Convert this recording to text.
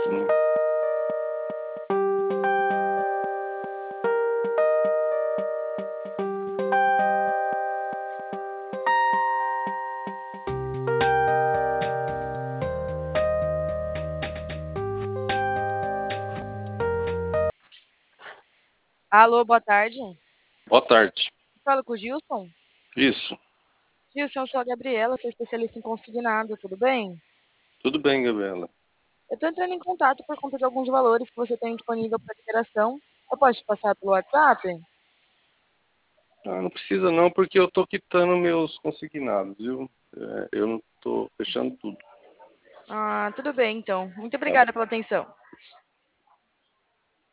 Sim. Alô, boa tarde. Boa tarde. Fala com o Gilson. Isso. Gilson, eu sou a Gabriela, sou especialista em consignado, tudo bem? Tudo bem, Gabriela? Eu estou entrando em contato por conta de alguns valores que você tem disponível para liberação. Eu posso te passar pelo WhatsApp? Ah, não precisa não, porque eu tô quitando meus consignados, viu? Eu não tô fechando tudo. Ah, tudo bem, então. Muito Tá bom. obrigada pela atenção.